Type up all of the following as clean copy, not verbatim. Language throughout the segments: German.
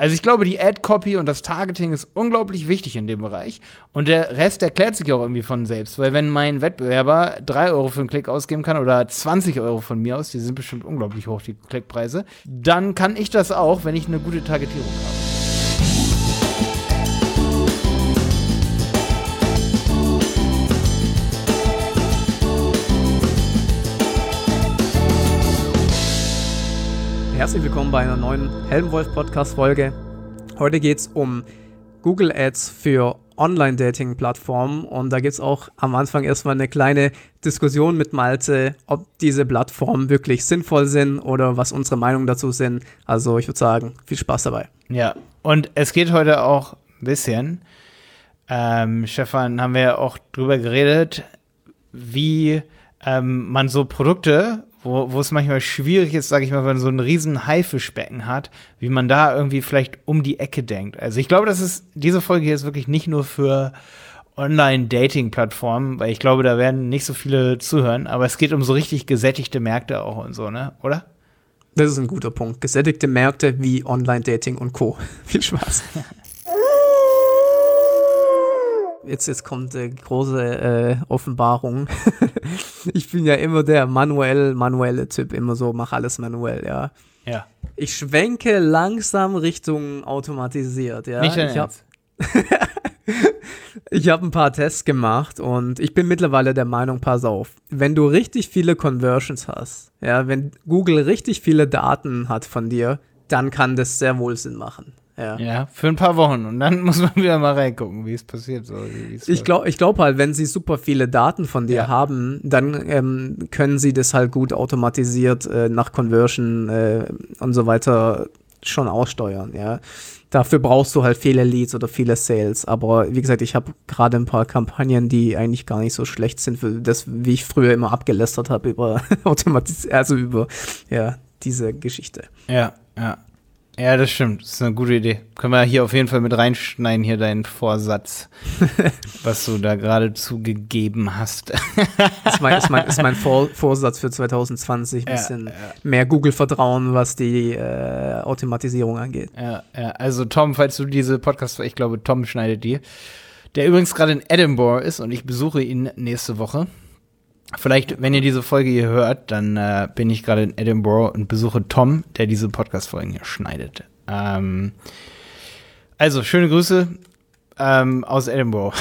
Also ich glaube, die Ad-Copy und das Targeting ist unglaublich wichtig in dem Bereich. Und der Rest erklärt sich auch irgendwie von selbst. Weil wenn mein Wettbewerber 3 Euro für einen Klick ausgeben kann oder 20 Euro von mir aus, die sind bestimmt unglaublich hoch, die Klickpreise, dann kann ich das auch, wenn ich eine gute Targetierung habe. Herzlich willkommen bei einer neuen Helmwolf-Podcast-Folge. Heute geht es um Google Ads für Online-Dating-Plattformen und da gibt es auch am Anfang erstmal eine kleine Diskussion mit Malte, ob diese Plattformen wirklich sinnvoll sind oder was unsere Meinungen dazu sind. Also ich würde sagen, viel Spaß dabei. Ja, und es geht heute auch ein bisschen, Stefan, haben wir ja auch drüber geredet, wie man so Produkte, wo es manchmal schwierig ist, sage ich mal, wenn man so ein riesen Haifischbecken hat, wie man da irgendwie vielleicht um die Ecke denkt. Also ich glaube, diese Folge hier ist wirklich nicht nur für Online-Dating-Plattformen, weil ich glaube, da werden nicht so viele zuhören, aber es geht um so richtig gesättigte Märkte auch und so, ne? Oder? Das ist ein guter Punkt. Gesättigte Märkte wie Online-Dating und Co. Viel Spaß. Jetzt kommt die große Offenbarung. Ich bin ja immer der manuelle Typ, immer so, mach alles manuell, ja. Ja. Ich schwenke langsam Richtung automatisiert, ja. Nicht dein Ernst? Ich habe ein paar Tests gemacht und ich bin mittlerweile der Meinung, pass auf, wenn du richtig viele Conversions hast, ja, wenn Google richtig viele Daten hat von dir, dann kann das sehr wohl Sinn machen. Ja, für ein paar Wochen und dann muss man wieder mal reingucken, wie es passiert. So, ich glaube halt, wenn sie super viele Daten von dir haben, dann können sie das halt gut automatisiert nach Conversion und so weiter schon aussteuern, ja. Dafür brauchst du halt viele Leads oder viele Sales, aber wie gesagt, ich habe gerade ein paar Kampagnen, die eigentlich gar nicht so schlecht sind für das, wie ich früher immer abgelästert habe über über diese Geschichte. Ja, das stimmt. Das ist eine gute Idee. Können wir hier auf jeden Fall mit reinschneiden, hier deinen Vorsatz, was du da gerade zugegeben hast. Das ist mein Vorsatz für 2020, ein bisschen mehr Google-Vertrauen, was die Automatisierung angeht. Ja, also Tom, falls du diese ich glaube, Tom schneidet die, der übrigens gerade in Edinburgh ist und ich besuche ihn nächste Woche. Vielleicht, wenn ihr diese Folge hier hört, dann bin ich gerade in Edinburgh und besuche Tom, der diese Podcast-Folgen hier schneidet. Also, schöne Grüße aus Edinburgh.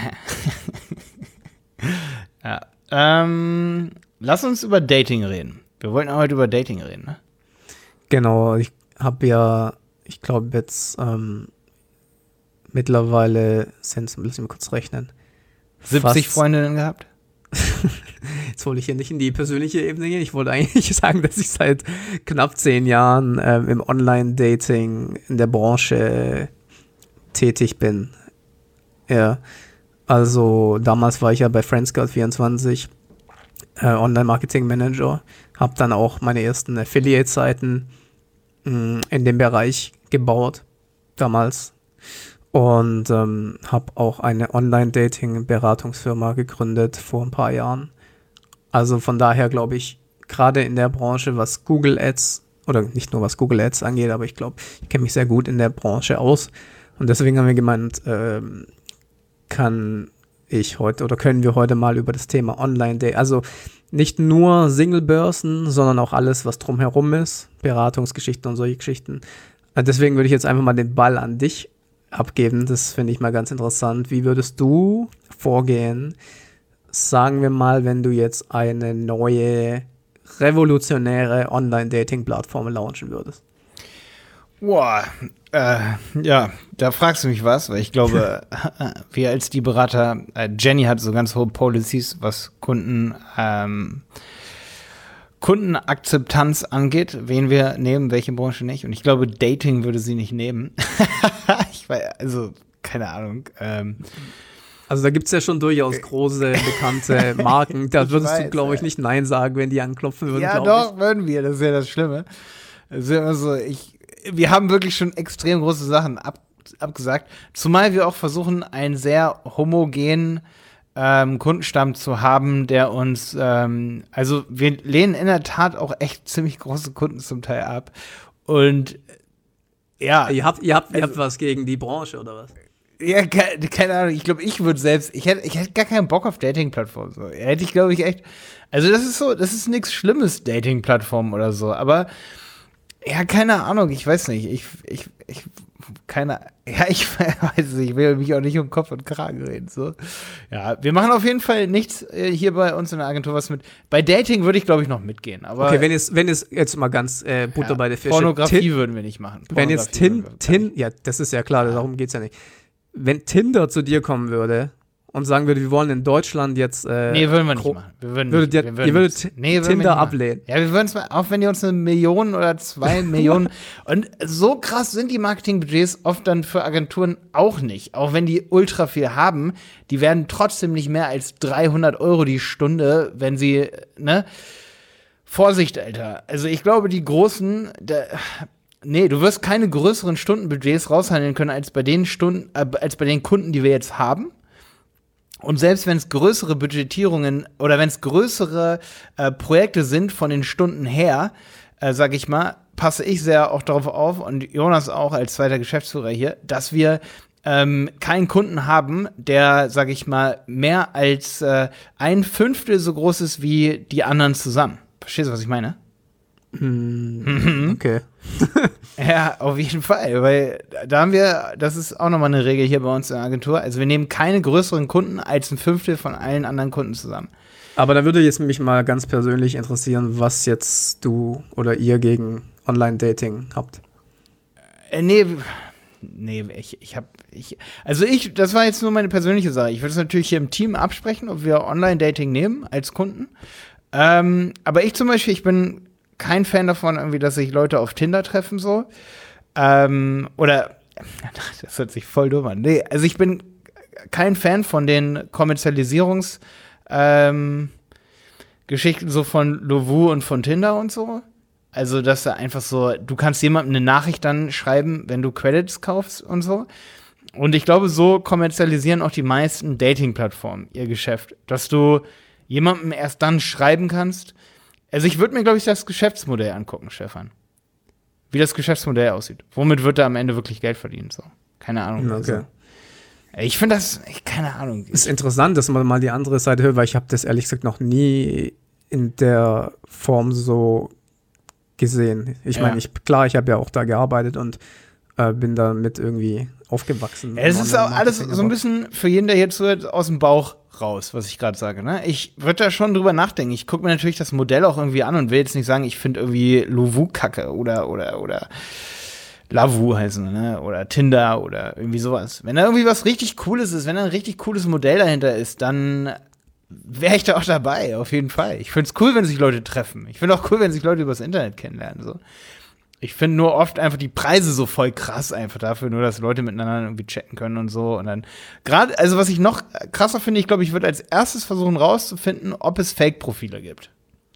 Lass uns über Dating reden. Wir wollten heute über Dating reden, ne? Genau, ich glaube jetzt mittlerweile lass mich mal kurz rechnen. 70 Freundinnen gehabt? Jetzt wollte ich hier nicht in die persönliche Ebene gehen. Ich wollte eigentlich sagen, dass ich seit knapp 10 Jahren im Online-Dating in der Branche tätig bin. Ja, also damals war ich ja bei Friendscout24 Online-Marketing-Manager, habe dann auch meine ersten Affiliate-Seiten in dem Bereich gebaut, damals. Und habe auch eine Online-Dating-Beratungsfirma gegründet vor ein paar Jahren. Also von daher glaube ich, gerade in der Branche, was Google Ads, oder nicht nur was Google Ads angeht, aber ich glaube, ich kenne mich sehr gut in der Branche aus. Und deswegen haben wir gemeint, können wir heute mal über das Thema Online-Dating, also nicht nur Single-Börsen, sondern auch alles, was drumherum ist, Beratungsgeschichten und solche Geschichten. Deswegen würde ich jetzt einfach mal den Ball an dich abgeben. Das finde ich mal ganz interessant. Wie würdest du vorgehen, sagen wir mal, wenn du jetzt eine neue, revolutionäre Online-Dating-Plattform launchen würdest? Boah, da fragst du mich was, weil ich glaube, wir als die Berater, Jenny hat so ganz hohe Policies, was Kundenakzeptanz angeht, wen wir nehmen, welche Branche nicht. Und ich glaube, Dating würde sie nicht nehmen. Keine Ahnung. Also da gibt es ja schon durchaus große, bekannte Marken. Da würdest du, glaube ich, nicht Nein sagen, wenn die anklopfen würden. Ja, doch, würden wir. Das ist ja das Schlimme. Das ist ja immer so, wir haben wirklich schon extrem große Sachen abgesagt. Zumal wir auch versuchen, einen sehr homogenen Kundenstamm zu haben, der uns, also wir lehnen in der Tat auch echt ziemlich große Kunden zum Teil ab. Und Ja. Ihr habt was gegen die Branche, oder was? Ja, keine Ahnung, ich glaube, ich hätte gar keinen Bock auf Dating-Plattformen. So. Hätte ich, glaube ich, echt. Also, das ist nichts Schlimmes, Dating-Plattformen oder so, aber ja, keine Ahnung, ich weiß nicht. Ich weiß nicht, ich will mich auch nicht um Kopf und Kragen reden. So. Ja, wir machen auf jeden Fall nichts hier bei uns in der Agentur was mit. Bei Dating würde ich, glaube ich, noch mitgehen. Aber okay, wenn es jetzt mal ganz Butter bei der Fische. Pornografie würden wir nicht machen. Wenn jetzt ja, das ist ja klar, darum geht es ja nicht. Wenn Tinder zu dir kommen würde und sagen würde, wir wollen in Deutschland jetzt. Nee, würden wir nicht machen. Ihr würdet Tinder ablehnen. Ja, wir würden es mal, auch wenn die uns 1 Million oder 2 Millionen. Und so krass sind die Marketingbudgets oft dann für Agenturen auch nicht. Auch wenn die ultra viel haben, die werden trotzdem nicht mehr als 300 € die Stunde, wenn sie, ne? Vorsicht, Alter. Also ich glaube, die großen. Nee, du wirst keine größeren Stundenbudgets raushandeln können als bei den Kunden, die wir jetzt haben. Und selbst wenn es größere Budgetierungen oder wenn es größere Projekte sind von den Stunden her, sag ich mal, passe ich sehr auch darauf auf und Jonas auch als zweiter Geschäftsführer hier, dass wir keinen Kunden haben, der, sag ich mal, mehr als 1/5 so groß ist wie die anderen zusammen. Verstehst du, was ich meine? Okay. Ja, auf jeden Fall, weil das ist auch nochmal eine Regel hier bei uns in der Agentur, also wir nehmen keine größeren Kunden als 1/5 von allen anderen Kunden zusammen. Aber da würde jetzt mich mal ganz persönlich interessieren, was jetzt du oder ihr gegen Online-Dating habt. Das war jetzt nur meine persönliche Sache. Ich würde es natürlich hier im Team absprechen, ob wir Online-Dating nehmen als Kunden. Aber ich zum Beispiel, ich bin kein Fan davon, irgendwie, dass sich Leute auf Tinder treffen, so. Oder, das hört sich voll dumm an. Nee, also ich bin kein Fan von den Kommerzialisierungsgeschichten so von Lovoo und von Tinder und so. Also, dass da einfach so, du kannst jemandem eine Nachricht dann schreiben, wenn du Credits kaufst und so. Und ich glaube, so kommerzialisieren auch die meisten Dating-Plattformen ihr Geschäft. Dass du jemandem erst dann schreiben kannst. Also ich würde mir, glaube ich, das Geschäftsmodell angucken, Stefan. Wie das Geschäftsmodell aussieht. Womit wird er am Ende wirklich Geld verdienen? So. Keine Ahnung. Okay. Also. Ich finde keine Ahnung. Es ist interessant, dass man mal die andere Seite hört, weil ich habe das ehrlich gesagt noch nie in der Form so gesehen. Ich meine, ich habe ja auch da gearbeitet und bin damit irgendwie aufgewachsen. Es ist auch alles so ein bisschen für jeden, der jetzt so aus dem Bauch raus, was ich gerade sage. Ne? Ich würde da schon drüber nachdenken. Ich gucke mir natürlich das Modell auch irgendwie an und will jetzt nicht sagen, ich finde irgendwie Lovoo kacke oder Lavu heißen, ne? Oder Tinder oder irgendwie sowas. Wenn da irgendwie was richtig Cooles ist, wenn da ein richtig cooles Modell dahinter ist, dann wäre ich da auch dabei, auf jeden Fall. Ich finde es cool, wenn sich Leute treffen. Ich finde auch cool, wenn sich Leute übers Internet kennenlernen. So. Ich finde nur oft einfach die Preise so voll krass einfach dafür, nur dass Leute miteinander irgendwie chatten können und so. Und dann gerade, also was ich noch krasser finde, ich glaube, ich würde als erstes versuchen rauszufinden, ob es Fake-Profile gibt.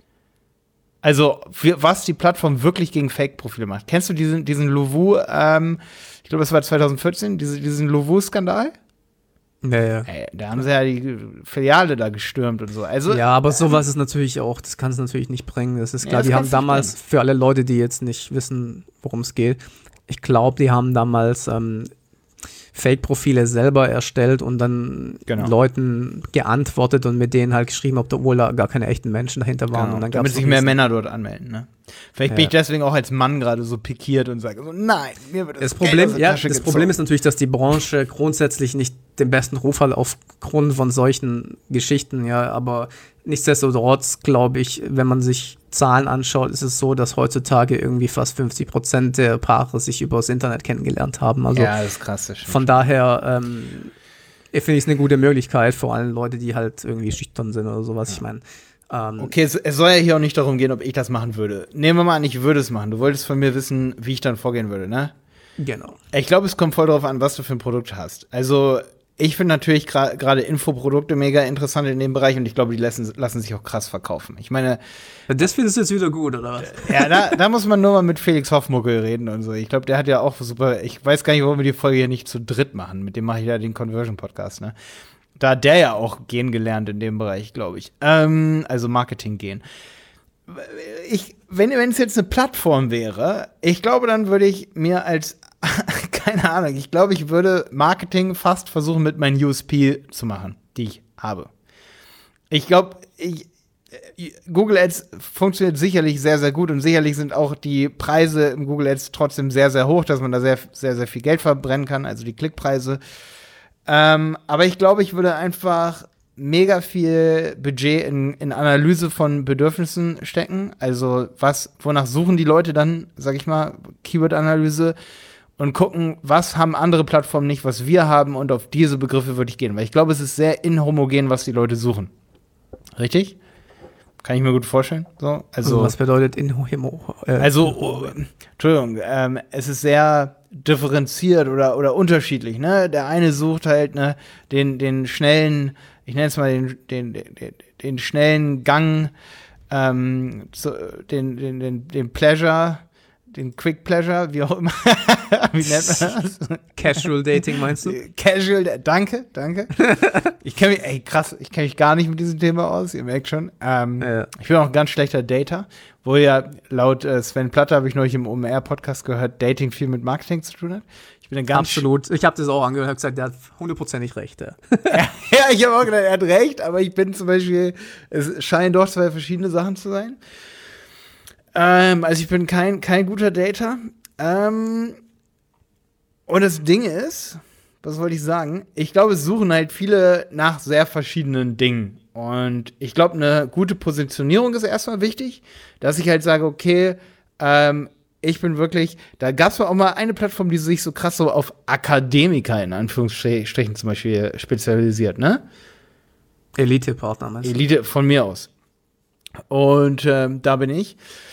Also, was die Plattform wirklich gegen Fake-Profile macht. Kennst du diesen Lovoo, ich glaube, es war 2014, diesen Lovoo-Skandal? Ja. Da haben sie ja die Filiale da gestürmt und so. Also, ja, aber sowas ist natürlich auch, das kann es natürlich nicht bringen. Das ist klar, die haben damals, für alle Leute, die jetzt nicht wissen, worum es geht, ich glaube, die haben damals Fake-Profile selber erstellt und dann Leuten geantwortet und mit denen halt geschrieben, obwohl da gar keine echten Menschen dahinter waren. Genau, und dann damit sich mehr Männer dort anmelden, ne? Vielleicht bin ich deswegen auch als Mann gerade so pikiert und sage so, nein, mir wird das Problem ist natürlich, dass die Branche grundsätzlich nicht den besten Ruf hat aufgrund von solchen Geschichten, ja, aber nichtsdestotrotz glaube ich, wenn man sich Zahlen anschaut, ist es so, dass heutzutage irgendwie fast 50% der Paare sich über das Internet kennengelernt haben. Also ja, das ist krass. Von daher finde ich es eine gute Möglichkeit, vor allem Leute, die halt irgendwie schüchtern sind oder sowas. Ja. Ich meine, okay, es soll ja hier auch nicht darum gehen, ob ich das machen würde. Nehmen wir mal an, ich würde es machen. Du wolltest von mir wissen, wie ich dann vorgehen würde, ne? Genau. Ich glaube, es kommt voll darauf an, was du für ein Produkt hast. Also, ich finde natürlich gerade Infoprodukte mega interessant in dem Bereich und ich glaube, die lassen sich auch krass verkaufen. Ich meine. Das findest du jetzt wieder gut, oder was? Ja, da muss man nur mal mit Felix Hoffmuckel reden und so. Ich glaube, der hat ja auch super. Ich weiß gar nicht, warum wir die Folge hier nicht zu dritt machen. Mit dem mache ich ja den Conversion-Podcast, ne? Da hat der ja auch gehen gelernt in dem Bereich, glaube ich. Also Marketing gehen. Wenn es jetzt eine Plattform wäre, ich glaube, dann würde ich mir als Keine Ahnung. Ich glaube, ich würde Marketing fast versuchen, mit meinen USP zu machen, die ich habe. Ich glaube, Google Ads funktioniert sicherlich sehr, sehr gut und sicherlich sind auch die Preise im Google Ads trotzdem sehr, sehr hoch, dass man da sehr, sehr, sehr viel Geld verbrennen kann, also die Klickpreise. Aber ich glaube, ich würde einfach mega viel Budget in Analyse von Bedürfnissen stecken. Also wonach suchen die Leute dann, sag ich mal, Keyword-Analyse und gucken, was haben andere Plattformen nicht, was wir haben und auf diese Begriffe würde ich gehen. Weil ich glaube, es ist sehr inhomogen, was die Leute suchen. Richtig? Kann ich mir gut vorstellen. So, also was bedeutet Entschuldigung, es ist sehr differenziert oder unterschiedlich, ne? Der eine sucht halt den schnellen, ich nenne es mal den schnellen Gang, den Pleasure, den Quick Pleasure, wie auch immer. Wie nennt man das? Casual Dating meinst du? Casual, danke. Ich kenne mich gar nicht mit diesem Thema aus, ihr merkt schon. Ich bin auch ein ganz schlechter Dater, wo ja laut Sven Platter, habe ich neulich im OMR-Podcast gehört, Dating viel mit Marketing zu tun hat. Ich bin ein ganz Absolut. Ich habe das auch angehört und gesagt, der hat 100%ig recht. Ja, ja, ich habe auch gedacht, er hat recht, aber ich bin zum Beispiel, es scheinen doch zwei verschiedene Sachen zu sein. Also ich bin kein guter Dater. Und das Ding ist, was wollte ich sagen? Ich glaube, es suchen halt viele nach sehr verschiedenen Dingen. Und ich glaube, eine gute Positionierung ist erstmal wichtig, dass ich halt sage, okay, ich bin wirklich, da gab es auch mal eine Plattform, die sich so krass so auf Akademiker in Anführungsstrichen zum Beispiel spezialisiert, ne? Elite-Partner, meinst du? Elite von mir aus. Und da bin ich.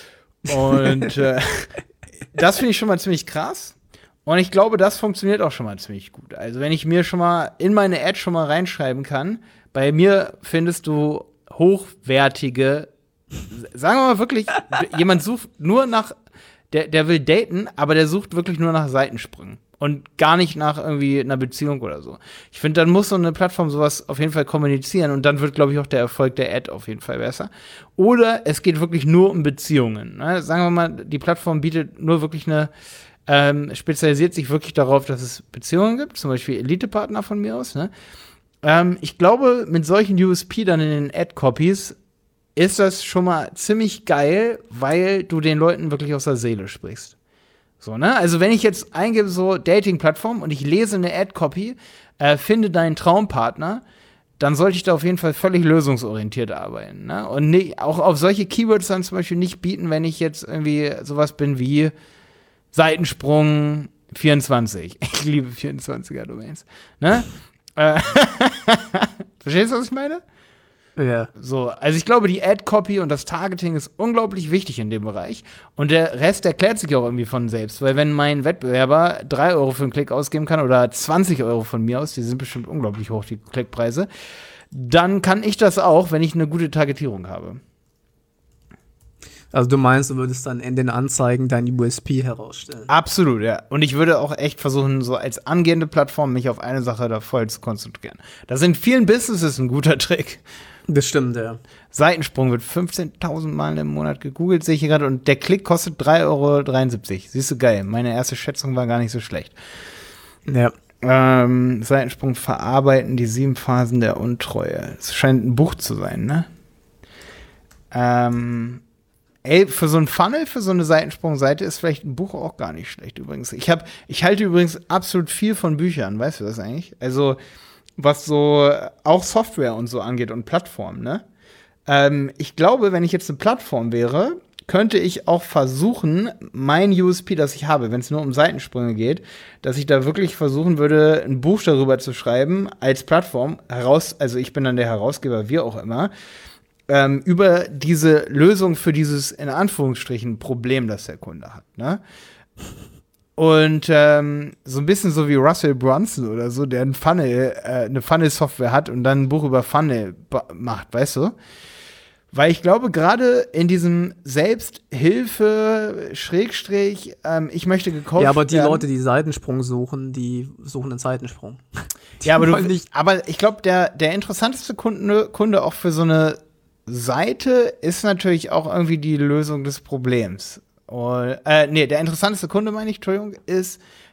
Und das finde ich schon mal ziemlich krass. Und ich glaube, das funktioniert auch schon mal ziemlich gut. Also wenn ich mir schon mal in meine Ad schon mal reinschreiben kann, bei mir findest du hochwertige, sagen wir mal wirklich, jemand sucht nur nach, der will daten, aber der sucht wirklich nur nach Seitensprüngen. Und gar nicht nach irgendwie einer Beziehung oder so. Ich finde, dann muss so eine Plattform sowas auf jeden Fall kommunizieren und dann wird, glaube ich, auch der Erfolg der Ad auf jeden Fall besser. Oder es geht wirklich nur um Beziehungen. Ne? Sagen wir mal, die Plattform bietet nur wirklich spezialisiert sich wirklich darauf, dass es Beziehungen gibt, zum Beispiel Elite-Partner von mir aus. Ne? Ich glaube, mit solchen USP dann in den Ad-Copies ist das schon mal ziemlich geil, weil du den Leuten wirklich aus der Seele sprichst. So, ne? Also wenn ich jetzt eingebe so Dating-Plattform und ich lese eine Ad-Copy, finde deinen Traumpartner, dann sollte ich da auf jeden Fall völlig lösungsorientiert arbeiten. Ne? Und auch auf solche Keywords dann zum Beispiel nicht bieten, wenn ich jetzt irgendwie sowas bin wie Seitensprung 24. Ich liebe 24er-Domains. Ne? Verstehst du, was ich meine? Ja. So, also ich glaube, die Ad-Copy und das Targeting ist unglaublich wichtig in dem Bereich. Und der Rest erklärt sich auch irgendwie von selbst. Weil wenn mein Wettbewerber 3 Euro für einen Klick ausgeben kann oder 20 Euro von mir aus, die sind bestimmt unglaublich hoch, die Klickpreise, dann kann ich das auch, wenn ich eine gute Targetierung habe. Also du meinst, du würdest dann in den Anzeigen dein USP herausstellen? Absolut, ja. Und ich würde auch echt versuchen, so als angehende Plattform mich auf eine Sache da voll zu konzentrieren. Das ist in vielen Businesses ein guter Trick. Das stimmt, ja. Seitensprung wird 15.000 Mal im Monat gegoogelt, sehe ich hier gerade. Und der Klick kostet 3,73 Euro. Siehst du, geil. Meine erste Schätzung war gar nicht so schlecht. Ja. Seitensprung verarbeiten, die 7 Phasen der Untreue. Es scheint ein Buch zu sein, ne? Für so ein Funnel, für so eine Seitensprungseite ist vielleicht ein Buch auch gar nicht schlecht übrigens. Ich halte übrigens absolut viel von Büchern, weißt du das eigentlich? Also, was so auch Software und so angeht und Plattformen, ne? Ich glaube, wenn ich jetzt eine Plattform wäre, könnte ich auch versuchen, mein USP, das ich habe, wenn es nur um Seitensprünge geht, dass ich da wirklich versuchen würde, ein Buch darüber zu schreiben, als Plattform also ich bin dann der Herausgeber, wie auch immer, über diese Lösung für dieses, in Anführungsstrichen, Problem, das der Kunde hat, ne? Und so ein bisschen so wie Russell Brunson oder so, der eine Funnel-Software hat und dann ein Buch über Funnel macht, weißt du? Weil ich glaube, gerade in diesem Selbsthilfe, ich möchte gecoacht werden. Ja, aber die Leute, die Seitensprung suchen, die suchen einen Seitensprung. Ja, aber ich glaube, der interessanteste Kunde auch für so eine Seite ist natürlich auch irgendwie die Lösung des Problems. Der interessanteste Kunde, meine ich, Entschuldigung, ist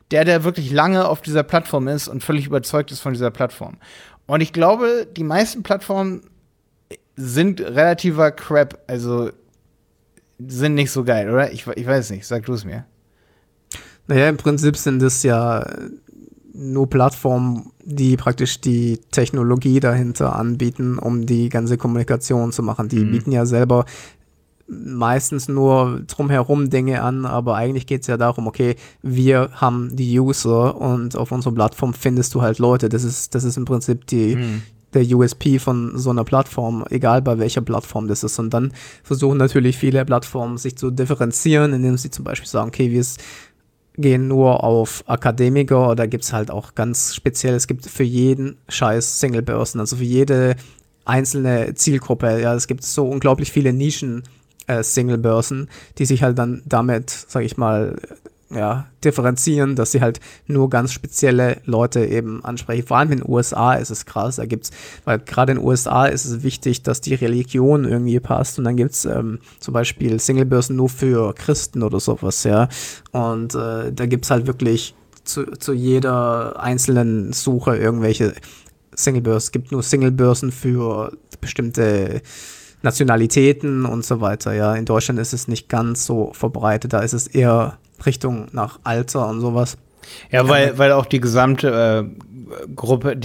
der wirklich lange auf dieser Plattform ist und völlig überzeugt ist von dieser Plattform. Und ich glaube, die meisten Plattformen sind relativer Crap, also sind nicht so geil, oder? Ich weiß nicht, sag du es mir. Naja, im Prinzip sind es ja nur Plattformen, die praktisch die Technologie dahinter anbieten, um die ganze Kommunikation zu machen. Die bieten ja selber meistens nur drumherum Dinge an, aber eigentlich geht es ja darum, okay, wir haben die User und auf unserer Plattform findest du halt Leute. Das ist im Prinzip der USP von so einer Plattform, egal bei welcher Plattform das ist. Und dann versuchen natürlich viele Plattformen sich zu differenzieren, indem sie zum Beispiel sagen, okay, wir gehen nur auf Akademiker, oder gibt es halt auch ganz speziell, es gibt für jeden Scheiß Singlebörsen, also für jede einzelne Zielgruppe, ja, es gibt so unglaublich viele Nischen Singlebörsen, die sich halt dann damit, sag ich mal, ja, differenzieren, dass sie halt nur ganz spezielle Leute eben ansprechen. Vor allem in den USA ist es krass, weil gerade in den USA ist es wichtig, dass die Religion irgendwie passt, und dann gibt's zum Beispiel Singlebörsen nur für Christen oder sowas, ja, und da gibt's halt wirklich zu jeder einzelnen Suche irgendwelche Singlebörsen. Es gibt nur Singlebörsen für bestimmte Nationalitäten und so weiter, ja. In Deutschland ist es nicht ganz so verbreitet, da ist es eher Richtung nach Alter und sowas. Ja, weil auch die gesamte Gruppe,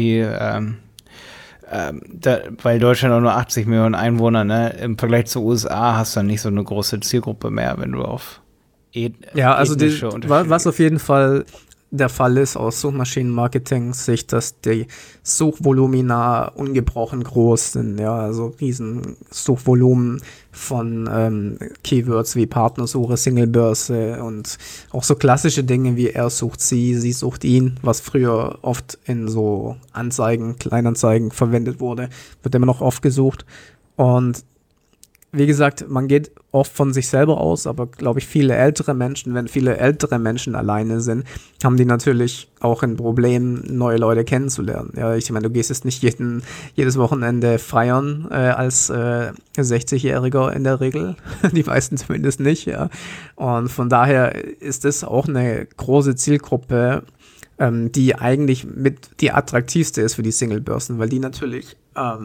weil Deutschland auch nur 80 Millionen Einwohner, ne, im Vergleich zu USA hast du dann nicht so eine große Zielgruppe mehr, wenn du auf ja, also was auf jeden Fall der Fall ist aus Suchmaschinenmarketing-Sicht, dass die Suchvolumina ungebrochen groß sind, ja, also riesen Suchvolumen von Keywords wie Partnersuche, Singlebörse und auch so klassische Dinge wie er sucht sie sucht ihn, was früher oft in so Anzeigen, Kleinanzeigen verwendet wurde, wird immer noch oft gesucht. Und wie gesagt, man geht oft von sich selber aus, aber glaube ich, wenn viele ältere Menschen alleine sind, haben die natürlich auch ein Problem, neue Leute kennenzulernen. Ja, ich meine, du gehst jetzt nicht jedes Wochenende feiern als 60-Jähriger in der Regel, die meisten zumindest nicht, ja. Und von daher ist das auch eine große Zielgruppe, die eigentlich mit die attraktivste ist für die Singlebörsen, weil die natürlich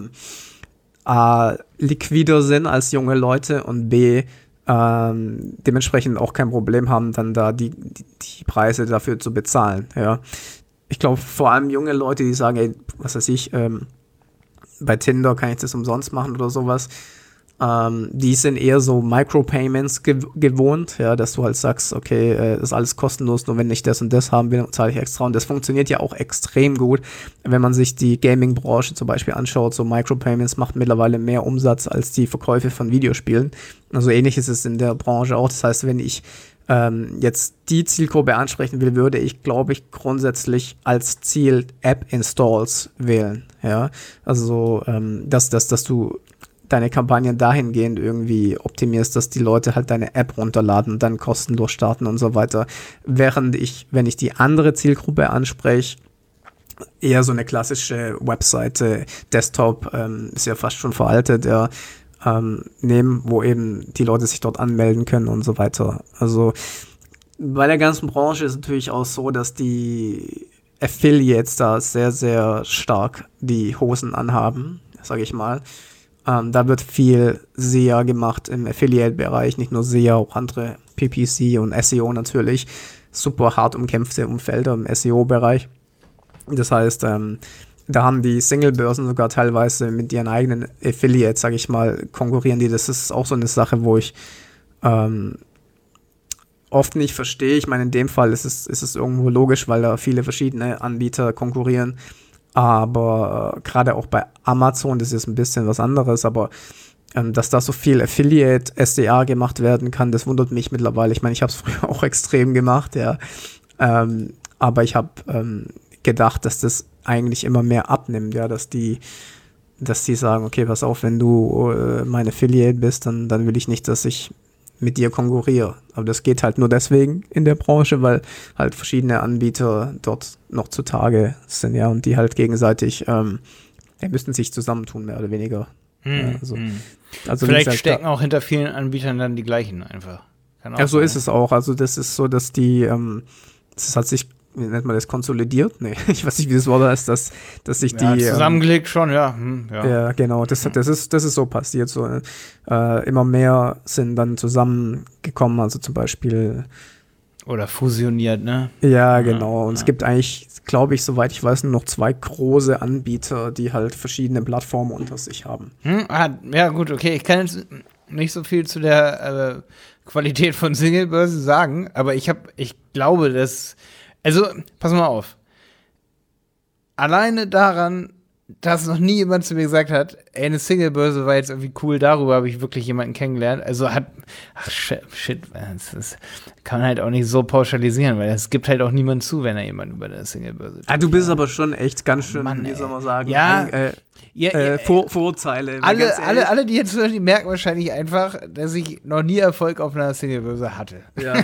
A, liquider sind als junge Leute und B, dementsprechend auch kein Problem haben, dann da die Preise dafür zu bezahlen. Ja. Ich glaube, vor allem junge Leute, die sagen, ey, was weiß ich, bei Tinder kann ich das umsonst machen oder sowas, die sind eher so Micropayments gewohnt, ja, dass du halt sagst, okay, ist alles kostenlos, nur wenn ich das und das haben will, zahle ich extra. Und das funktioniert ja auch extrem gut, wenn man sich die Gaming-Branche zum Beispiel anschaut. So Micropayments macht mittlerweile mehr Umsatz als die Verkäufe von Videospielen. Also ähnlich ist es in der Branche auch. Das heißt, wenn ich jetzt die Zielgruppe ansprechen will, würde ich, glaube ich, grundsätzlich als Ziel App-Installs wählen. Ja, also dass du deine Kampagnen dahingehend irgendwie optimierst, dass die Leute halt deine App runterladen und dann kostenlos starten und so weiter. Während wenn ich die andere Zielgruppe anspreche, eher so eine klassische Webseite, Desktop, ist ja fast schon veraltet, ja, nehmen, wo eben die Leute sich dort anmelden können und so weiter. Also bei der ganzen Branche ist es natürlich auch so, dass die Affiliates da sehr, sehr stark die Hosen anhaben, sage ich mal. Da wird viel SEA gemacht im Affiliate-Bereich, nicht nur SEA, auch andere PPC und SEO natürlich. Super hart umkämpfte Umfelder im SEO-Bereich. Das heißt, da haben die Singlebörsen sogar teilweise mit ihren eigenen Affiliates, sage ich mal, konkurrieren die. Das ist auch so eine Sache, wo ich oft nicht verstehe. Ich meine, in dem Fall ist es irgendwo logisch, weil da viele verschiedene Anbieter konkurrieren. Aber gerade auch bei Amazon, das ist ein bisschen was anderes, aber dass da so viel Affiliate, SDA gemacht werden kann, das wundert mich mittlerweile. Ich meine, ich habe es früher auch extrem gemacht, ja. Aber ich habe gedacht, dass das eigentlich immer mehr abnimmt, ja, dass die sagen, okay, pass auf, wenn du mein Affiliate bist, dann will ich nicht, dass ich mit dir konkurriere. Aber das geht halt nur deswegen in der Branche, weil halt verschiedene Anbieter dort noch zutage sind, ja, und die halt gegenseitig, müssten sich zusammentun, mehr oder weniger. Ja, also vielleicht gesagt, stecken auch hinter vielen Anbietern dann die gleichen einfach. Ja, so ist es auch. Also das ist so, dass die das hat sich, wie nennt man das, konsolidiert? Nee, ich weiß nicht, wie das Wort heißt, dass sich Ja, die zusammengelegt schon, ja. ja, genau, das ist so passiert. So, immer mehr sind dann zusammengekommen, also zum Beispiel. Oder fusioniert, ne? Ja, genau. Und es gibt eigentlich, glaube ich, soweit ich weiß, nur noch 2 große Anbieter, die halt verschiedene Plattformen unter sich haben. Ja, gut, okay. Ich kann jetzt nicht so viel zu der Qualität von Singlebörse sagen, aber ich glaube, dass. Also, pass mal auf. Alleine daran, dass noch nie jemand zu mir gesagt hat, ey, eine Singlebörse war jetzt irgendwie cool, darüber habe ich wirklich jemanden kennengelernt. Also shit, das kann man halt auch nicht so pauschalisieren, weil es gibt halt auch niemanden zu, wenn er jemanden über eine Singlebörse Du bist aber schon echt ganz schön, Mann, wie soll man sagen, ja, Vorurteile. Alle, die jetzt hören, die merken wahrscheinlich einfach, dass ich noch nie Erfolg auf einer Singlebörse hatte. Ja.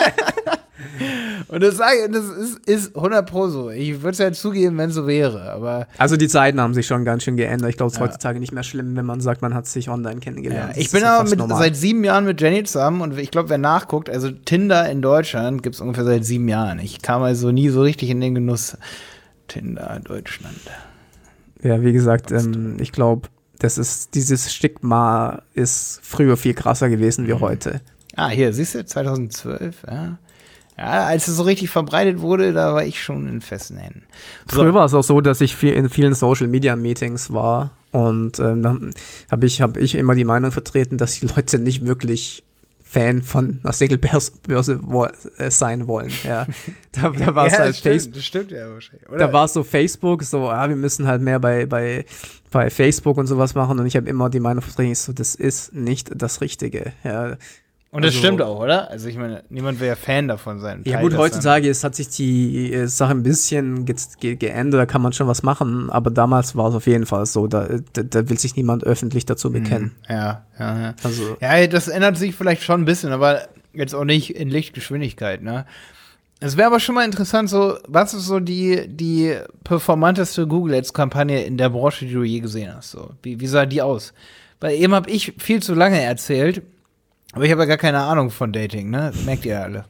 Und das ist 100% so. Ich würde es ja zugeben, wenn es so wäre, aber. Also die Zeiten haben sich schon ganz schön geändert. Ich glaube, es ist heutzutage nicht mehr schlimm, wenn man sagt, man hat sich online kennengelernt. Ja, ich bin aber seit 7 Jahren mit Jenny zusammen und ich glaube, wer nachguckt, also Tinder in Deutschland gibt es ungefähr seit 7 Jahren. Ich kam also nie so richtig in den Genuss Tinder in Deutschland. Ja, wie gesagt, ich glaube, dieses Stigma ist früher viel krasser gewesen wie heute. Hier, siehst du, 2012, ja. Ja, als es so richtig verbreitet wurde, da war ich schon in festen Händen. Früher war es auch so, dass ich in vielen Social-Media-Meetings war und dann habe ich immer die Meinung vertreten, dass die Leute nicht wirklich Fan von einer Singlebörse sein wollen. Ja. Da war es halt Facebook. Das stimmt ja wahrscheinlich. Oder? Da war es so Facebook, so, wir müssen halt mehr bei Facebook und sowas machen und ich habe immer die Meinung vertreten, so, das ist nicht das Richtige. Ja. Und das stimmt auch, oder? Also ich meine, niemand will ja Fan davon sein. Ja gut, heutzutage hat sich die Sache ein bisschen geändert, da kann man schon was machen, aber damals war es auf jeden Fall so, da will sich niemand öffentlich dazu bekennen. Ja. Also, ja, das ändert sich vielleicht schon ein bisschen, aber jetzt auch nicht in Lichtgeschwindigkeit, ne? Es wäre aber schon mal interessant, so, was ist so die performanteste Google Ads-Kampagne in der Branche, die du je gesehen hast? So? Wie sah die aus? Weil eben habe ich viel zu lange erzählt, aber ich habe ja gar keine Ahnung von Dating, ne? Das merkt ihr ja alle.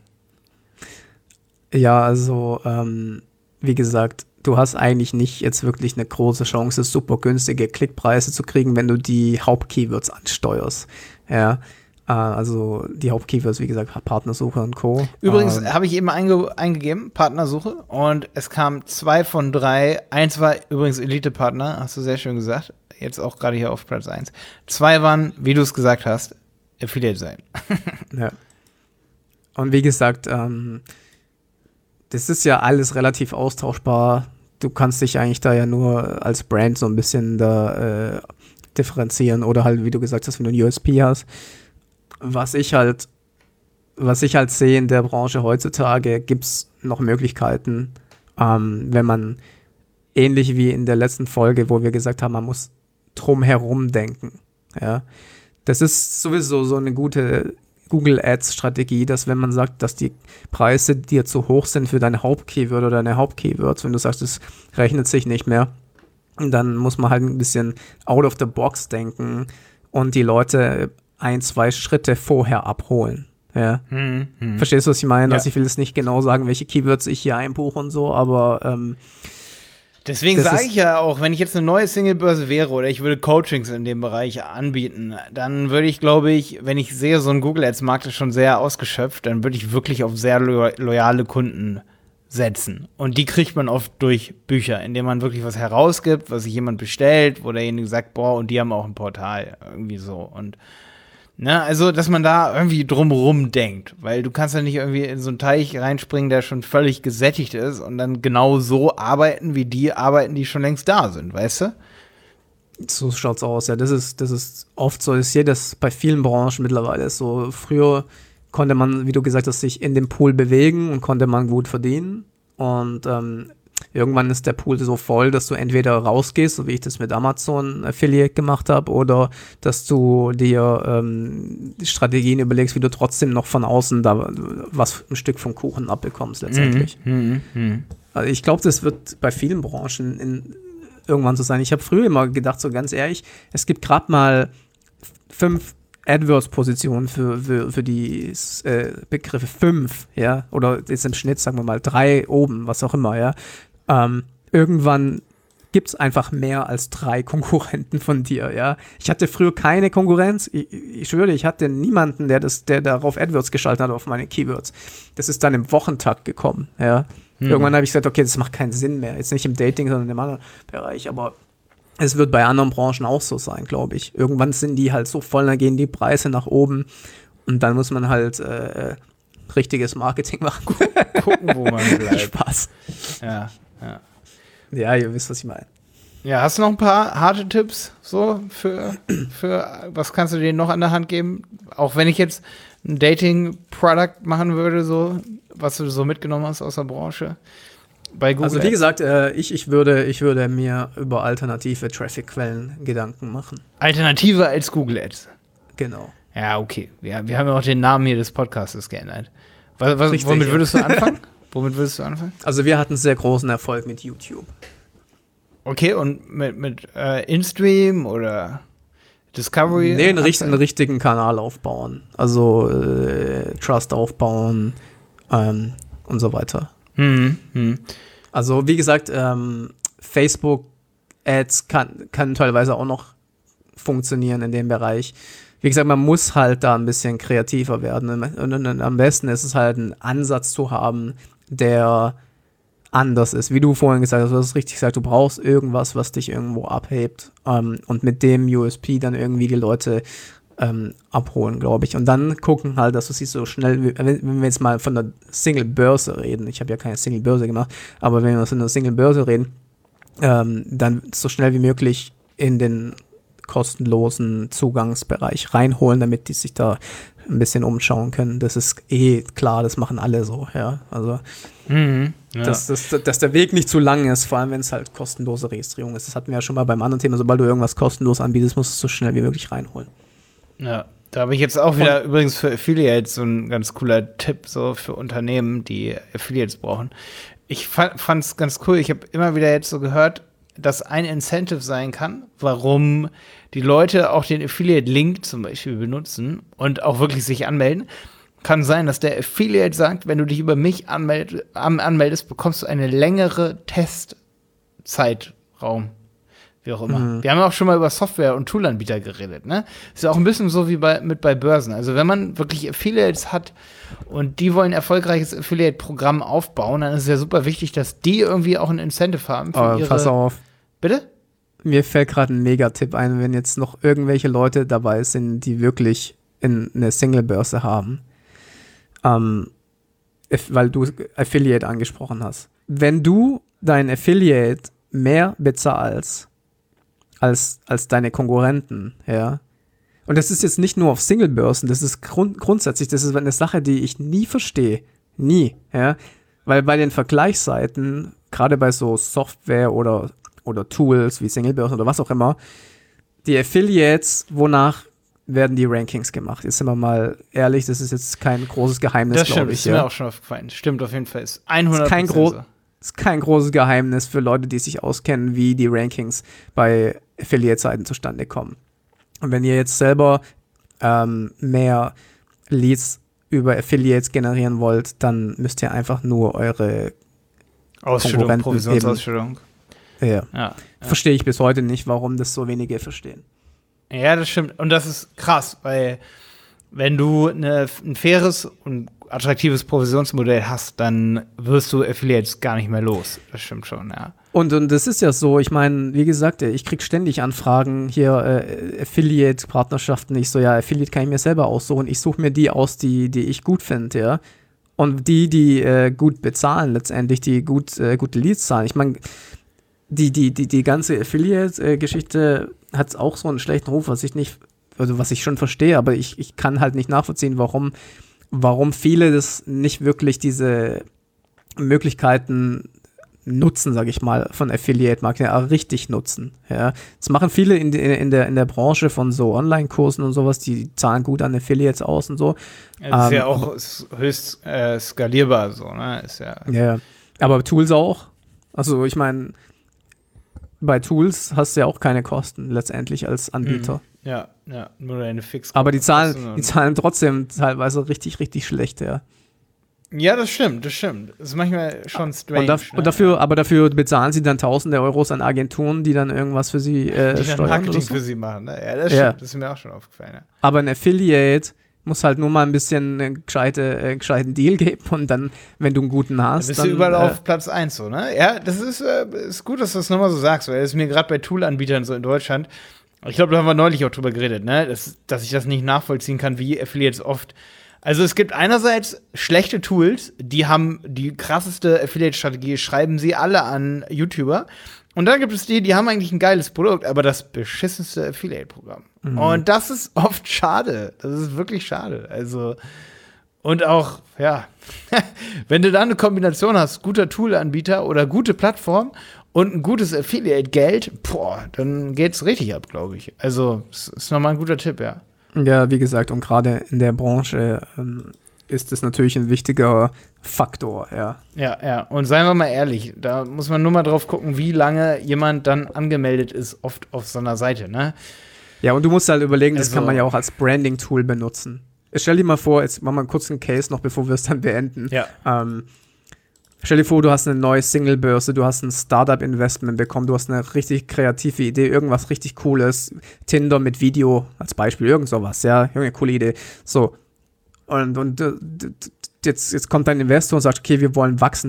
Ja, also, wie gesagt, du hast eigentlich nicht jetzt wirklich eine große Chance, super günstige Klickpreise zu kriegen, wenn du die Hauptkeywords ansteuerst. Ja, also die Hauptkeywords, wie gesagt, Partnersuche und Co. Übrigens habe ich eben eingegeben, Partnersuche, und es kam 2 von 3. 1 war übrigens Elite-Partner, hast du sehr schön gesagt. Jetzt auch gerade hier auf Platz 1. 2 waren, wie du es gesagt hast, Affiliate sein. Ja. Und wie gesagt, das ist ja alles relativ austauschbar. Du kannst dich eigentlich da ja nur als Brand so ein bisschen da differenzieren oder halt, wie du gesagt hast, wenn du ein USP hast. Was ich halt sehe in der Branche heutzutage, gibt es noch Möglichkeiten, wenn man ähnlich wie in der letzten Folge, wo wir gesagt haben, man muss drumherum denken. Ja. Das ist sowieso so eine gute Google Ads Strategie, dass wenn man sagt, dass die Preise dir zu hoch sind für deine Hauptkeyword oder deine Hauptkeywords, wenn du sagst, es rechnet sich nicht mehr, dann muss man halt ein bisschen out of the box denken und die Leute 1-2 Schritte vorher abholen. Ja. Verstehst du, was ich meine? Ja. Also ich will jetzt nicht genau sagen, welche Keywords ich hier einbuche und so, aber deswegen sage ich ja auch, wenn ich jetzt eine neue Singlebörse wäre oder ich würde Coachings in dem Bereich anbieten, dann würde ich, glaube ich, wenn ich sehe, so ein Google Ads Markt ist schon sehr ausgeschöpft, dann würde ich wirklich auf sehr loyale Kunden setzen. Und die kriegt man oft durch Bücher, indem man wirklich was herausgibt, was sich jemand bestellt, wo derjenige sagt, boah, und die haben auch ein Portal, irgendwie so. Und ne, also, dass man da irgendwie drumrum denkt, weil du kannst ja nicht irgendwie in so einen Teich reinspringen, der schon völlig gesättigt ist und dann genau so arbeiten, wie die arbeiten, die schon längst da sind, weißt du? So schaut's aus, ja. Das ist oft so. Ich sehe das bei vielen Branchen mittlerweile so. Früher konnte man, wie du gesagt hast, sich in dem Pool bewegen und konnte man gut verdienen. Und irgendwann ist der Pool so voll, dass du entweder rausgehst, so wie ich das mit Amazon Affiliate gemacht habe, oder dass du dir Strategien überlegst, wie du trotzdem noch von außen da ein Stück vom Kuchen abbekommst letztendlich. Also ich glaube, das wird bei vielen Branchen irgendwann so sein. Ich habe früher immer gedacht, so ganz ehrlich, es gibt gerade mal 5 AdWords-Positionen für die Begriffe 5, ja, oder jetzt im Schnitt, sagen wir mal, 3 oben, was auch immer, ja, irgendwann gibt es einfach mehr als 3 Konkurrenten von dir, ja. Ich hatte früher keine Konkurrenz, ich schwöre, ich hatte niemanden, der darauf AdWords geschaltet hat, auf meine Keywords. Das ist dann im Wochentakt gekommen, ja. Irgendwann habe ich gesagt, okay, das macht keinen Sinn mehr, jetzt nicht im Dating, sondern im anderen Bereich, aber es wird bei anderen Branchen auch so sein, glaube ich. Irgendwann sind die halt so voll, dann gehen die Preise nach oben und dann muss man halt richtiges Marketing machen. Gucken, wo man bleibt. Spaß. Ja. Ja, ihr wisst, was ich meine. Ja, hast du noch ein paar harte Tipps so für was kannst du denen noch an der Hand geben? Auch wenn ich jetzt ein Dating-Product machen würde, so, was du so mitgenommen hast aus der Branche bei Google. Also wie gesagt, ich würde mir über alternative Traffic-Quellen Gedanken machen. Alternative als Google Ads. Genau. Ja, okay. Wir haben ja auch den Namen hier des Podcasts geändert. Richtig, womit würdest du anfangen? Also wir hatten sehr großen Erfolg mit YouTube. Okay, und mit InStream oder Discovery? Nee, einen richtigen Kanal aufbauen. Also Trust aufbauen und so weiter. Also wie gesagt, Facebook-Ads kann teilweise auch noch funktionieren in dem Bereich. Wie gesagt, man muss halt da ein bisschen kreativer werden. Und am besten ist es halt, einen Ansatz zu haben, der anders ist. Wie du vorhin gesagt hast, du hast es richtig gesagt, du brauchst irgendwas, was dich irgendwo abhebt und mit dem USP dann irgendwie die Leute abholen, glaube ich. Und dann gucken halt, dass du sie so schnell, wenn wir jetzt mal von der Single-Börse reden, ich habe ja keine Single-Börse gemacht, aber wenn wir von der Single-Börse reden, dann so schnell wie möglich in den kostenlosen Zugangsbereich reinholen, damit die sich da ein bisschen umschauen können. Das ist klar, das machen alle so, ja. Also, ja. dass der Weg nicht zu lang ist, vor allem wenn es halt kostenlose Registrierung ist. Das hatten wir ja schon mal beim anderen Thema. Sobald du irgendwas kostenlos anbietest, musst du es so schnell wie möglich reinholen. Ja, da habe ich jetzt auch wieder übrigens für Affiliates so ein ganz cooler Tipp, so für Unternehmen, die Affiliates brauchen. Ich fand es ganz cool. Ich habe immer wieder jetzt so gehört, dass ein Incentive sein kann, warum die Leute auch den Affiliate-Link zum Beispiel benutzen und auch wirklich sich anmelden. Kann sein, dass der Affiliate sagt, wenn du dich über mich anmeldest, bekommst du eine längere Testzeitraum. Wie auch immer. Wir haben ja auch schon mal über Software- und Toolanbieter geredet, ne? Ist ja auch ein bisschen so wie bei Börsen. Also wenn man wirklich Affiliates hat und die wollen ein erfolgreiches Affiliate-Programm aufbauen, dann ist es ja super wichtig, dass die irgendwie auch ein Incentive haben für ihre... Pass auf. Bitte? Mir fällt gerade ein Megatipp ein, wenn jetzt noch irgendwelche Leute dabei sind, die wirklich eine Single-Börse haben. Weil du Affiliate angesprochen hast. Wenn du dein Affiliate mehr bezahlst als deine Konkurrenten, ja, und das ist jetzt nicht nur auf Single-Börsen, das ist grundsätzlich, das ist eine Sache, die ich nie verstehe. Nie, ja. Weil bei den Vergleichsseiten, gerade bei so Software oder Tools wie Single-Börsen oder was auch immer, die Affiliates, wonach werden die Rankings gemacht? Jetzt sind wir mal ehrlich, das ist jetzt kein großes Geheimnis, glaube ich. Das ist mir auch schon aufgefallen. Stimmt auf jeden Fall. Ist 100% so. Ist kein großes Geheimnis für Leute, die sich auskennen, wie die Rankings bei Affiliate-Seiten zustande kommen. Und wenn ihr jetzt selber mehr Leads über Affiliates generieren wollt, dann müsst ihr einfach nur eure Ausschüttung, Provisionsausschüttung. Ja. Verstehe ich bis heute nicht, warum das so wenige verstehen. Ja, das stimmt. Und das ist krass, weil wenn du ein faires und attraktives Provisionsmodell hast, dann wirst du Affiliates gar nicht mehr los. Das stimmt schon, ja. Und das ist ja so, ich meine, wie gesagt, ich krieg ständig Anfragen hier, Affiliate-Partnerschaften. Ich so, ja, Affiliate kann ich mir selber aussuchen. Ich suche mir die aus, die ich gut finde, ja. Und die gut bezahlen letztendlich, die gute Leads zahlen. Ich meine, die ganze Affiliate-Geschichte hat auch so einen schlechten Ruf, was ich schon verstehe, aber ich kann halt nicht nachvollziehen, warum viele das nicht wirklich diese Möglichkeiten nutzen, sage ich mal, von Affiliate-Marketing, richtig nutzen. Ja. Das machen viele in der Branche von so Online-Kursen und sowas, die zahlen gut an Affiliates aus und so. Das ist ja auch höchst skalierbar so, ne? Ist ja. Ja, aber Tools auch. Also ich meine, bei Tools hast du ja auch keine Kosten letztendlich als Anbieter. Ja, nur deine Fix. Aber die zahlen trotzdem teilweise richtig, richtig schlecht, ja. Ja, das stimmt. Das ist manchmal schon strange. Dafür bezahlen sie dann tausende Euros an Agenturen, die dann irgendwas für sie steuern. Marketing für sie machen, ne? Ja, das stimmt. Das ist mir auch schon aufgefallen. Ja. Aber ein Affiliate muss halt nur mal ein bisschen einen gescheiten Deal geben und dann, wenn du einen guten hast, dann bist du überall auf Platz 1 so, ne? Ja, das ist gut, dass du das nochmal so sagst, weil das ist mir gerade bei Tool-Anbietern so in Deutschland, ich glaube, da haben wir neulich auch drüber geredet, ne? Dass ich das nicht nachvollziehen kann, wie Affiliates oft. Also es gibt einerseits schlechte Tools, die haben die krasseste Affiliate-Strategie, schreiben sie alle an YouTuber. Und dann gibt es die haben eigentlich ein geiles Produkt, aber das beschissenste Affiliate-Programm. Mhm. Und das ist oft schade. Das ist wirklich schade. Also, und auch, ja, wenn du da eine Kombination hast, guter Tool-Anbieter oder gute Plattform und ein gutes Affiliate-Geld, dann geht's richtig ab, glaube ich. Also, das ist nochmal ein guter Tipp, ja. Ja, wie gesagt, und gerade in der Branche ist es natürlich ein wichtiger Faktor, ja. Ja, und seien wir mal ehrlich, da muss man nur mal drauf gucken, wie lange jemand dann angemeldet ist, oft auf so einer Seite, ne? Ja, und du musst halt überlegen, das kann man ja auch als Branding-Tool benutzen. Stell dir mal vor, jetzt machen wir einen kurzen Case noch, bevor wir es dann beenden. Ja. Stell dir vor, du hast eine neue Single-Börse, du hast ein Startup-Investment bekommen, du hast eine richtig kreative Idee, irgendwas richtig Cooles, Tinder mit Video als Beispiel, irgend sowas, ja, irgendeine coole Idee. So, und jetzt kommt dein Investor und sagt, okay, wir wollen wachsen.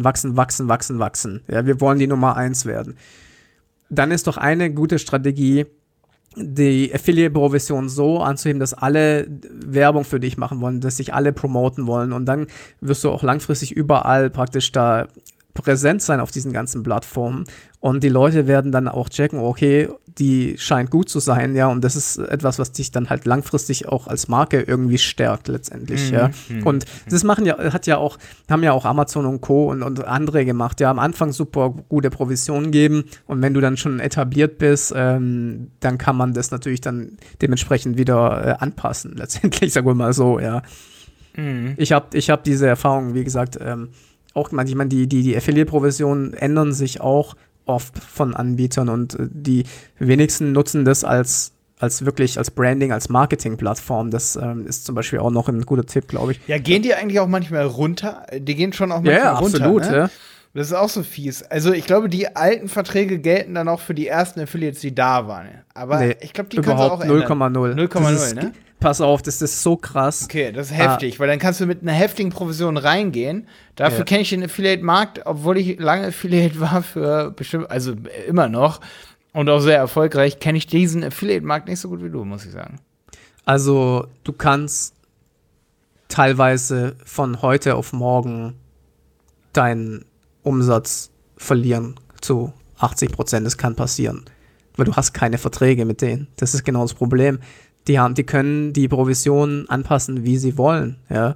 Ja, wir wollen die Nummer 1 werden. Dann ist doch eine gute Strategie, die Affiliate-Provision so anzuheben, dass alle Werbung für dich machen wollen, dass sich alle promoten wollen und dann wirst du auch langfristig überall praktisch da präsent sein auf diesen ganzen Plattformen und die Leute werden dann auch checken, okay, die scheint gut zu sein, ja, und das ist etwas, was dich dann halt langfristig auch als Marke irgendwie stärkt letztendlich, ja. Und das haben ja auch Amazon und Co. und andere gemacht, ja, am Anfang super gute Provisionen geben und wenn du dann schon etabliert bist, dann kann man das natürlich dann dementsprechend wieder anpassen, letztendlich, sagen wir mal so, ja. Ich hab diese Erfahrung, wie gesagt, auch manchmal die Affiliate-Provisionen ändern sich auch oft von Anbietern und die wenigsten nutzen das als wirklich als Branding, als Marketing-Plattform. Das ist zum Beispiel auch noch ein guter Tipp, glaube ich. Ja, gehen die eigentlich auch manchmal runter? Die gehen schon auch manchmal runter, absolut, ne? Ja. Das ist auch so fies. Also ich glaube, die alten Verträge gelten dann auch für die ersten Affiliates, die da waren. Aber ich glaube, die können sie auch ändern. 0,0, ne? Pass auf, das ist so krass. Okay, das ist heftig, weil dann kannst du mit einer heftigen Provision reingehen. Dafür kenne ich den Affiliate-Markt, obwohl ich lange Affiliate war für bestimmt, also immer noch und auch sehr erfolgreich, kenne ich diesen Affiliate-Markt nicht so gut wie du, muss ich sagen. Also du kannst teilweise von heute auf morgen deinen Umsatz verlieren zu 80%. Das kann passieren, weil du hast keine Verträge mit denen. Das ist genau das Problem. Die können die Provisionen anpassen, wie sie wollen, ja.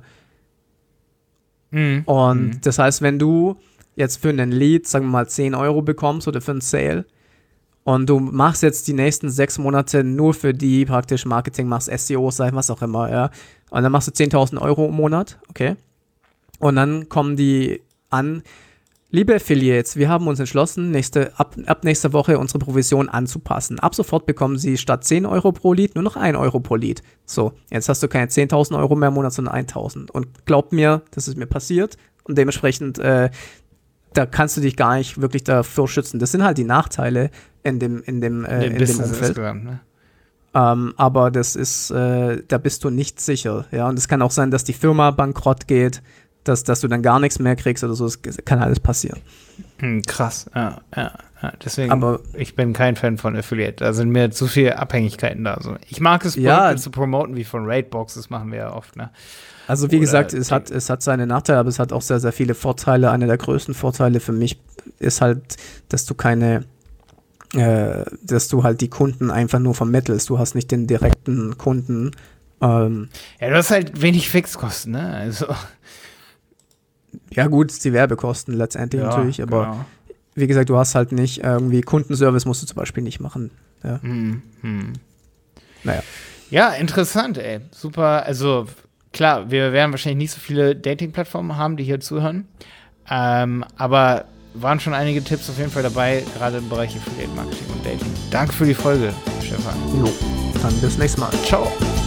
Und das heißt, wenn du jetzt für einen Lead, sagen wir mal, 10 Euro bekommst oder für einen Sale und du machst jetzt die nächsten 6 Monate nur für die praktisch Marketing, machst SEO, was auch immer, ja. Und dann machst du 10.000 Euro im Monat, okay. Und dann kommen die an, liebe Affiliates, wir haben uns entschlossen, ab nächster Woche unsere Provision anzupassen. Ab sofort bekommen Sie statt 10 Euro pro Lead nur noch 1 Euro pro Lead. So, jetzt hast du keine 10.000 Euro mehr im Monat, sondern 1.000. Und glaub mir, das ist mir passiert. Und dementsprechend, da kannst du dich gar nicht wirklich dafür schützen. Das sind halt die Nachteile in dem Umfeld. Ne? Aber das ist, da bist du nicht sicher. Ja? Und es kann auch sein, dass die Firma bankrott geht, dass du dann gar nichts mehr kriegst oder so, das kann alles passieren. Krass, ja. Deswegen, ich bin kein Fan von Affiliate. Da sind mir zu viele Abhängigkeiten da. Also, ich mag es, Produkte zu promoten, wie von Ratebox, das machen wir ja oft, ne? Also wie gesagt, es hat seine Nachteile, aber es hat auch sehr, sehr viele Vorteile. Einer der größten Vorteile für mich ist halt, dass du dass du halt die Kunden einfach nur vermittelst. Du hast nicht den direkten Kunden. Ja, du hast halt wenig Fixkosten, ne? Also ja gut, die Werbekosten letztendlich natürlich, aber genau. Wie gesagt, du hast halt nicht irgendwie Kundenservice musst du zum Beispiel nicht machen. Ja. Naja. Ja, interessant, ey. Super, also klar, wir werden wahrscheinlich nicht so viele Dating-Plattformen haben, die hier zuhören, aber waren schon einige Tipps auf jeden Fall dabei, gerade im Bereich Affiliate Marketing und Dating. Danke für die Folge, Stefan. Jo, dann bis nächstes Mal. Ciao.